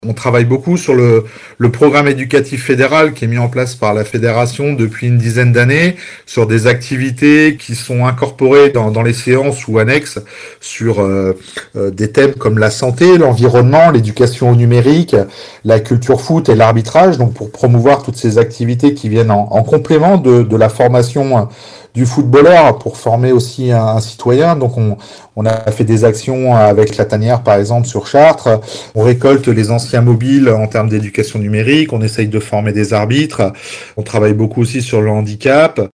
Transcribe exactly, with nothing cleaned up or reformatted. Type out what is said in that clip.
On travaille beaucoup sur le, le programme éducatif fédéral qui est mis en place par la fédération depuis une dizaine d'années, sur des activités qui sont incorporées dans, dans les séances ou annexes sur euh, euh, des thèmes comme la santé, l'environnement, l'éducation au numérique, la culture foot et l'arbitrage, donc pour promouvoir toutes ces activités qui viennent en, en complément de, de la formation du footballeur pour former aussi un, un citoyen. Donc on, on a fait des actions avec la tanière par exemple sur Chartres. On récolte les anciens mobiles en termes d'éducation numérique. On essaye de former des arbitres. On travaille beaucoup aussi sur le handicap.